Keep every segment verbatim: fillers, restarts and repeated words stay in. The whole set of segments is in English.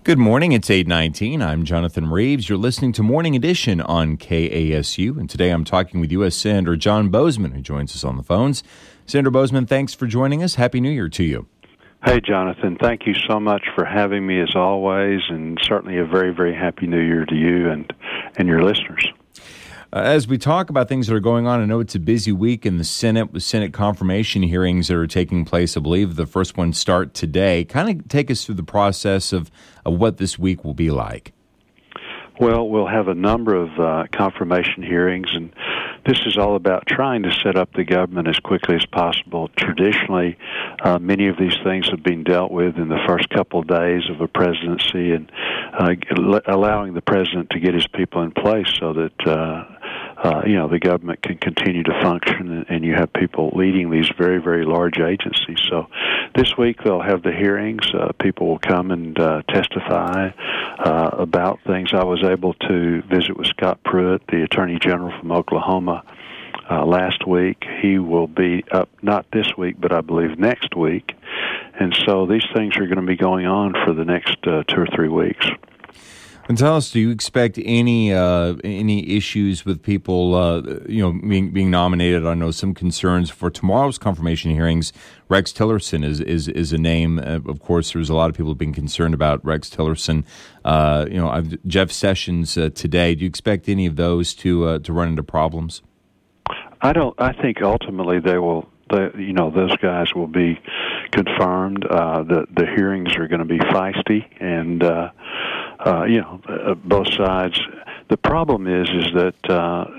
Good morning. It's eight nineteen. I'm Jonathan Reeves. You're listening to Morning Edition on K A S U, and today I'm talking with U S Senator John Boozman, who joins us on the phones. Senator Boozman, thanks for joining us. Happy New Year to you. Hey, Jonathan. Thank you so much for having me as always, and certainly a very, very happy New Year to you and, and your listeners. Uh, as we talk about things that are going on, I know it's a busy week in the Senate with Senate confirmation hearings that are taking place. I believe the first ones start today. Kind of take us through the process of, of what this week will be like. Well, we'll have a number of uh, confirmation hearings, and this is all about trying to set up the government as quickly as possible. Traditionally, uh, many of these things have been dealt with in the first couple of days of a presidency, and uh, allowing the president to get his people in place so that uh, uh, you know the government can continue to function, and you have people leading these very, very large agencies. So this week they'll have the hearings. Uh, people will come and uh, testify uh, about things. I was able to visit with Scott Pruitt, the Attorney General from Oklahoma, uh, last week. He will be up not this week, but I believe next week. And so these things are going to be going on for the next uh, two or three weeks. And tell us, do you expect any uh, any issues with people, uh, you know, being, being nominated? I know some concerns for tomorrow's confirmation hearings. Rex Tillerson is is, is a name. Uh, of course, there's a lot of people being concerned about Rex Tillerson. Uh, you know, I've, Jeff Sessions uh, today. Do you expect any of those to uh, to run into problems? I don't. I think ultimately they will. They, you know, those guys will be confirmed. Uh, the the hearings are going to be feisty, and uh, uh, you know, uh, both sides. The problem is, is that uh,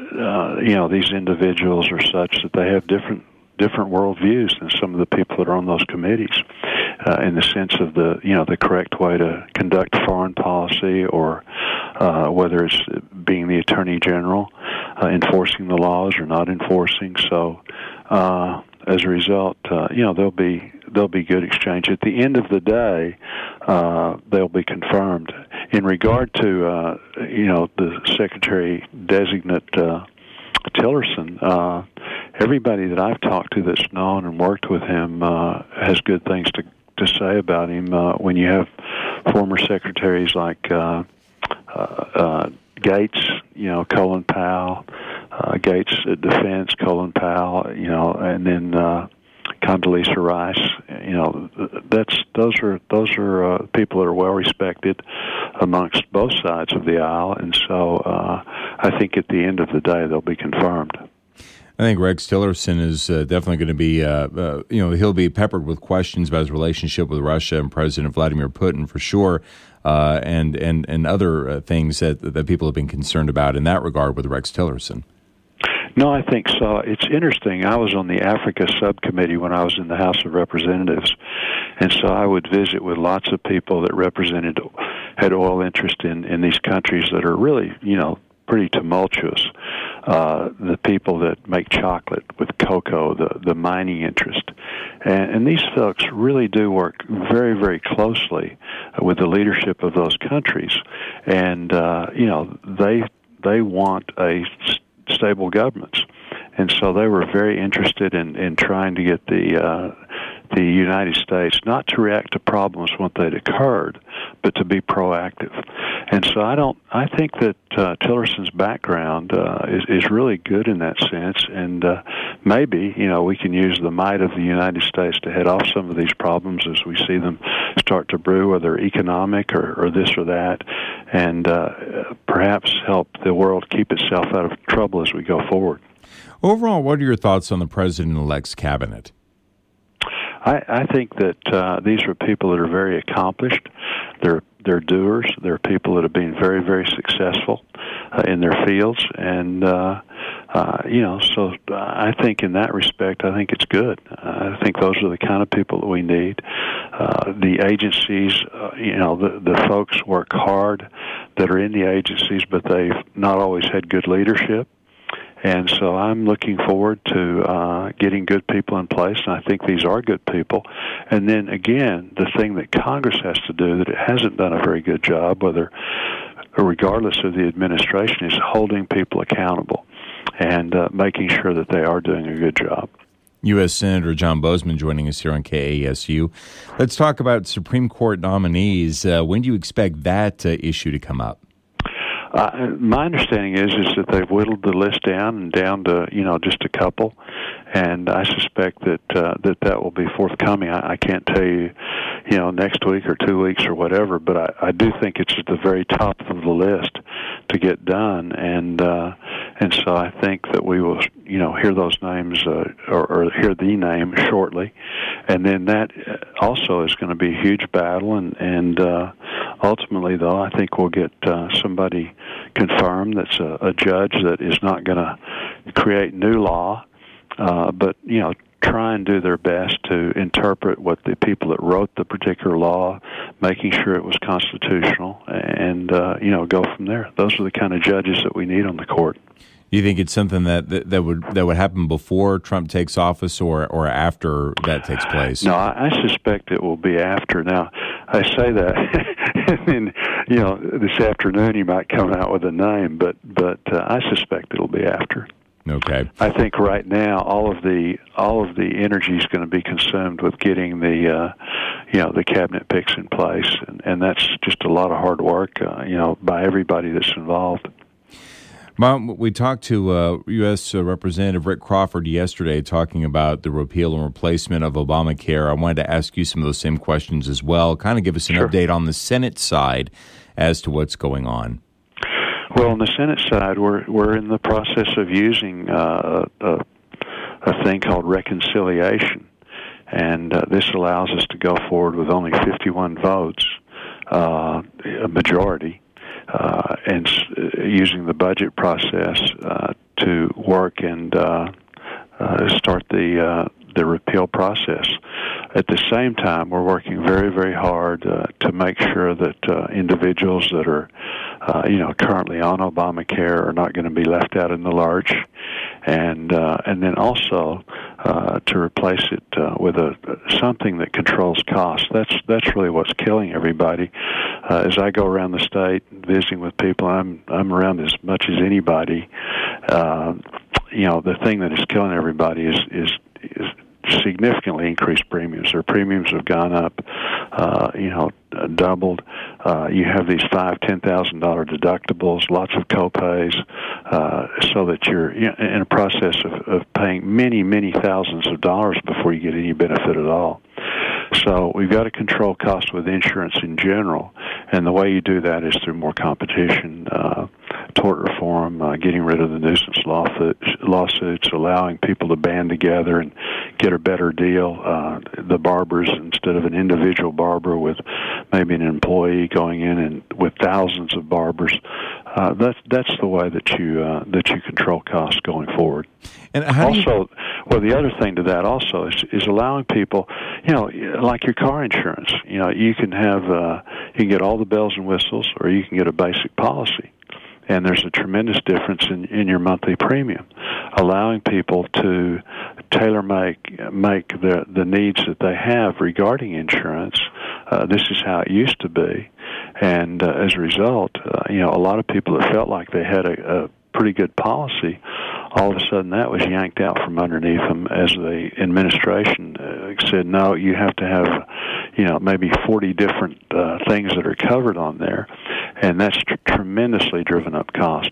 uh, you know these individuals are such that they have different different worldviews than some of the people that are on those committees, uh, in the sense of the you know the correct way to conduct foreign policy, or uh, whether it's being the Attorney General, uh, enforcing the laws or not enforcing. So. Uh, As a result, uh, you know there'll be there'll be good exchange. At the end of the day, uh, they'll be confirmed. In regard to uh, you know the Secretary Designate uh, Tillerson, uh, everybody that I've talked to that's known and worked with him uh, has good things to to say about him. Uh, when you have former secretaries like uh, uh, uh, Gates, you know Colin Powell. Uh, Gates at Defense, Colin Powell, you know, and then uh, Condoleezza Rice. You know, that's those are those are uh, people that are well respected amongst both sides of the aisle, and so uh, I think at the end of the day they'll be confirmed. I think Rex Tillerson is uh, definitely going to be, uh, uh, you know, he'll be peppered with questions about his relationship with Russia and President Vladimir Putin for sure, uh, and and and other uh, things that that people have been concerned about in that regard with Rex Tillerson. No, I think so. It's interesting. I was on the Africa subcommittee when I was in the House of Representatives, and so I would visit with lots of people that represented, had oil interest in, in these countries that are really, you know, pretty tumultuous. Uh, the people that make chocolate with cocoa, the, the mining interest. And, and these folks really do work very, very closely with the leadership of those countries. And, uh, you know, they they want a stable governments, and so they were very interested in, in trying to get the uh, the United States not to react to problems when they'd occurred, but to be proactive. And so I don't. I think that uh, Tillerson's background uh, is is really good in that sense, and uh, maybe you know we can use the might of the United States to head off some of these problems as we see them start to brew, whether economic or, or this or that, and uh, perhaps help the world keep itself out of trouble as we go forward. Overall, what are your thoughts on the President-elect's cabinet? I, I think that uh, these are people that are very accomplished. They're they're doers. They're people that have been very, very successful uh, in their fields, and uh, uh, you know. So I think in that respect, I think it's good. Uh, I think those are the kind of people that we need. Uh, the agencies, uh, you know, the the folks work hard that are in the agencies, but they've not always had good leadership. And so I'm looking forward to uh, getting good people in place, and I think these are good people. And then, again, the thing that Congress has to do that it hasn't done a very good job, whether regardless of the administration, is holding people accountable and uh, making sure that they are doing a good job. U S. Senator John Boozman joining us here on K A S U. Let's talk about Supreme Court nominees. Uh, when do you expect that uh, issue to come up? Uh, my understanding is is that they've whittled the list down and down to you know just a couple, and I suspect that uh, that that will be forthcoming. I, I can't tell you, you know, next week or two weeks or whatever, but I, I do think it's at the very top of the list to get done, and uh, and so I think that we will you know hear those names uh, or, or hear the name shortly, and then that also is going to be a huge battle, and and uh, ultimately though I think we'll get uh, somebody confirmed that's a, a judge that is not going to create new law, uh, but you know try and do their best to interpret what the people that wrote the particular law, making sure it was constitutional, and uh, you know go from there. Those are the kind of judges that we need on the court. You think it's something that, that, that would that would happen before Trump takes office, or, or after that takes place? No, I, I suspect it will be after. Now, I say that, and then you know this afternoon he might come out with a name, but but uh, I suspect it'll be after. Okay. I think right now all of the all of the energy is going to be consumed with getting the uh, you know the cabinet picks in place, and, and that's just a lot of hard work, uh, you know, by everybody that's involved. Mom, we talked to uh, U S. Representative Rick Crawford yesterday talking about the repeal and replacement of Obamacare. I wanted to ask you some of those same questions as well. Kind of give us an Sure. update on the Senate side as to what's going on. Well, on the Senate side, we're we're in the process of using uh, a, a thing called reconciliation, and uh, this allows us to go forward with only fifty-one votes, uh, a majority. Uh, and uh, using the budget process uh, to work and uh, uh, start the uh, the repeal process. At the same time, we're working very, very hard uh, to make sure that uh, individuals that are, uh, you know, currently on Obamacare are not going to be left out in the lurch, and uh, and then also uh, to replace it uh, with a something that controls costs. That's that's really what's killing everybody. Uh, as I go around the state visiting with people, I'm I'm around as much as anybody. Uh, you know, the thing that is killing everybody is is is significantly increased premiums. Their premiums have gone up, uh, you know, doubled. Uh, you have these five, ten thousand dollar deductibles, lots of copays, uh, so that you're in a process of, of paying many, many thousands of dollars before you get any benefit at all. So we've got to control costs with insurance in general, and the way you do that is through more competition, uh, tort reform, uh, getting rid of the nuisance lawsuits, allowing people to band together and get a better deal. Uh, the barbers, instead of an individual barber with maybe an employee going in and with thousands of barbers, uh, that's that's the way that you uh, that you control costs going forward. And how also, do you... well, the other thing to that also is, is allowing people, you know, like your car insurance. You know, you can have uh, you can get all the bells and whistles, or you can get a basic policy. And there's a tremendous difference in, in your monthly premium. Allowing people to tailor make make the the needs that they have regarding insurance. Uh, this is how it used to be, and uh, as a result, uh, you know, a lot of people that felt like they had a, a pretty good policy, all of a sudden that was yanked out from underneath them as the administration uh, said, no, you have to have, you know, maybe forty different uh, things that are covered on there, and that's tr- tremendously driven up cost.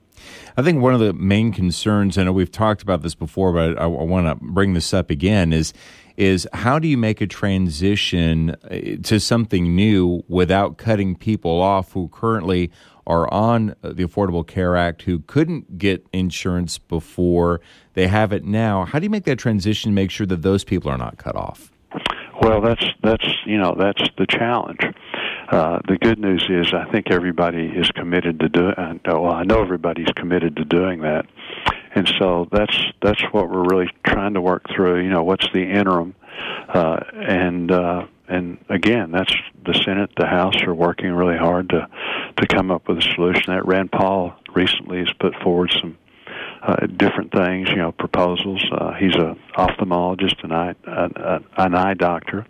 I think one of the main concerns, I know we've talked about this before, but I, I want to bring this up again, is is how do you make a transition to something new without cutting people off who currently are on the Affordable Care Act, who couldn't get insurance before, they have it now? How do you make that transition to make sure that those people are not cut off? Well, that's that's you know that's the challenge. Uh, the good news is I think everybody is committed to do. Uh, well, I know everybody's committed to doing that, and so that's that's what we're really trying to work through. You know, what's the interim, uh, and uh, and again, that's the Senate, the House are working really hard to to come up with a solution. That Rand Paul recently has put forward some Uh, different things, you know, proposals. Uh, he's an ophthalmologist, an eye, uh, an eye doctor.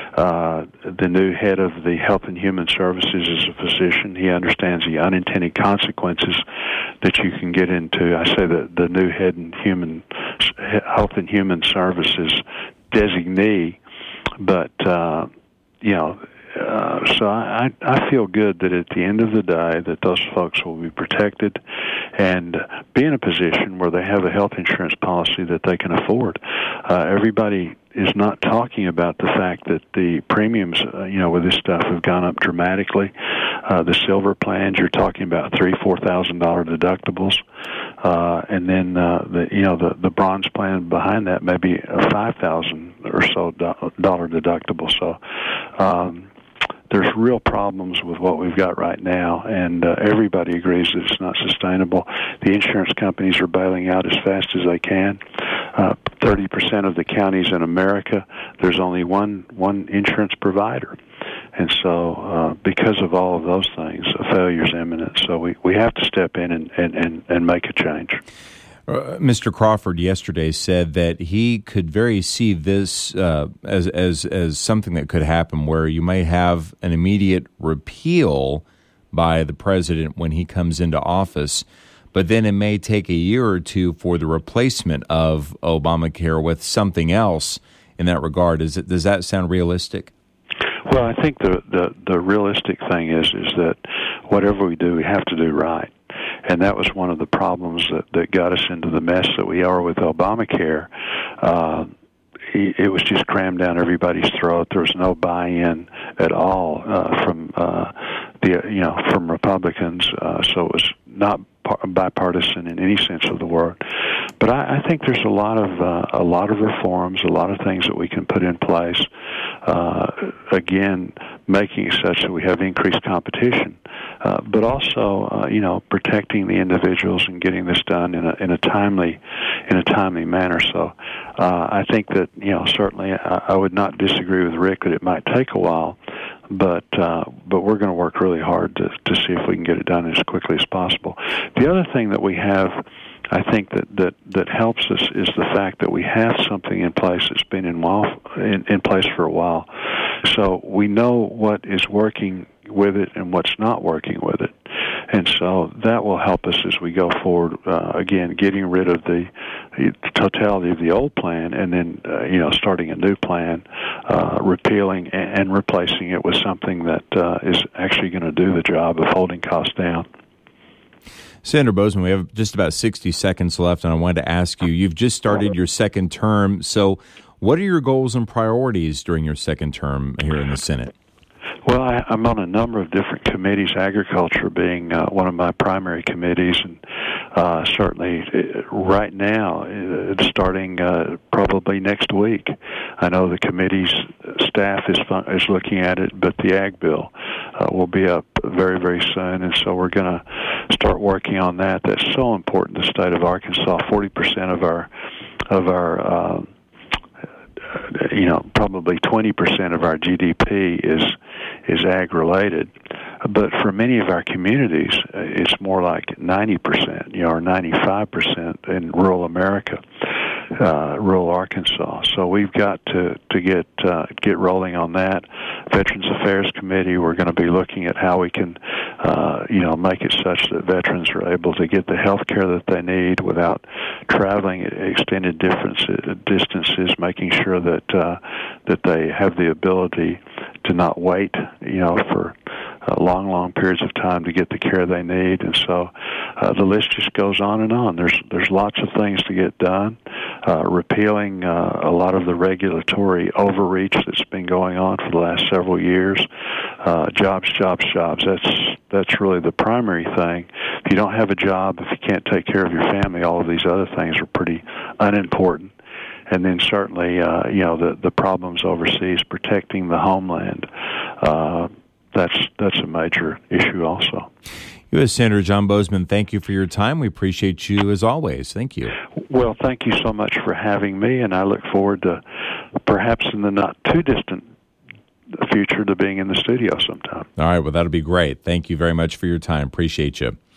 Uh, the new head of the Health and Human Services is a physician. He understands the unintended consequences that you can get into. I say that the new head in human Health and Human Services designee. But uh, you know, uh, so I, I feel good that at the end of the day that those folks will be protected and be in a position where they have a health insurance policy that they can afford. Uh, everybody is not talking about the fact that the premiums, uh, you know, with this stuff have gone up dramatically. Uh, the silver plans, you're talking about three, four thousand dollar deductibles, uh, and then uh, the you know the the bronze plan behind that may be a five thousand or so dollar deductible. So. Um, There's real problems with what we've got right now, and uh, everybody agrees that it's not sustainable. The insurance companies are bailing out as fast as they can. Uh, thirty percent of the counties in America, there's only one one insurance provider. And so uh, because of all of those things, a failure is imminent. So we, we have to step in and, and, and, and make a change. Uh, Mister Crawford yesterday said that he could very see this uh, as as as something that could happen, where you may have an immediate repeal by the president when he comes into office, but then it may take a year or two for the replacement of Obamacare with something else in that regard. Is it, does that sound realistic? Well, I think the, the the realistic thing is is that whatever we do, we have to do right. And that was one of the problems that, that got us into the mess that we are with Obamacare. Uh, it was just crammed down everybody's throat. There was no buy-in at all uh, from uh, the you know from Republicans. Uh, so it was not bipartisan in any sense of the word. But I, I think there's a lot of uh, a lot of reforms, a lot of things that we can put in place. Uh, again, making it such that we have increased competition, uh, but also uh, you know protecting the individuals and getting this done in a in a timely in a timely manner. So uh, I think that you know certainly I, I would not disagree with Rick that it might take a while. But uh, but we're going to work really hard to to see if we can get it done as quickly as possible. The other thing that we have, I think that, that, that helps us is the fact that we have something in place that's been in, while, in, in place for a while. So we know what is working with it and what's not working with it. And so that will help us as we go forward, uh, again, getting rid of the, the totality of the old plan and then, uh, you know, starting a new plan, uh, repealing and, and replacing it with something that uh, is actually going to do the job of holding costs down. Senator Boozman, we have just about sixty seconds left, and I wanted to ask you, you've just started your second term, so what are your goals and priorities during your second term here in the Senate? Well, I, I'm on a number of different committees, agriculture being uh, one of my primary committees, and uh, certainly uh, right now, uh, starting uh, probably next week. I know the committee's staff is fun- is looking at it, but the ag bill uh, will be up very, very soon, and so we're going to start working on that. That's so important to the state of Arkansas. forty percent of our of our uh, you know, probably twenty percent of our G D P is is ag-related. But for many of our communities, it's more like ninety percent, you know, or ninety-five percent in rural America, uh, rural Arkansas. So we've got to, to get uh, get rolling on that. Veterans Affairs Committee, we're going to be looking at how we can, uh, you know, make it such that veterans are able to get the health care that they need without traveling extended differences, distances, making sure that uh, that they have the ability to not wait, you know, for uh, long, long periods of time to get the care they need. And so uh, the list just goes on and on. There's there's lots of things to get done. Uh, repealing uh, a lot of the regulatory overreach that's been going on for the last several years. Uh, jobs, jobs, jobs. That's that's really the primary thing. If you don't have a job, if you can't take care of your family, all of these other things are pretty unimportant. And then certainly, uh, you know, the, the problems overseas, protecting the homeland, uh, that's that's a major issue also. U S Senator John Boozman, thank you for your time. We appreciate you as always. Thank you. Well, thank you so much for having me, and I look forward to perhaps in the not too distant future to being in the studio sometime. All right, well, that'll be great. Thank you very much for your time. Appreciate you.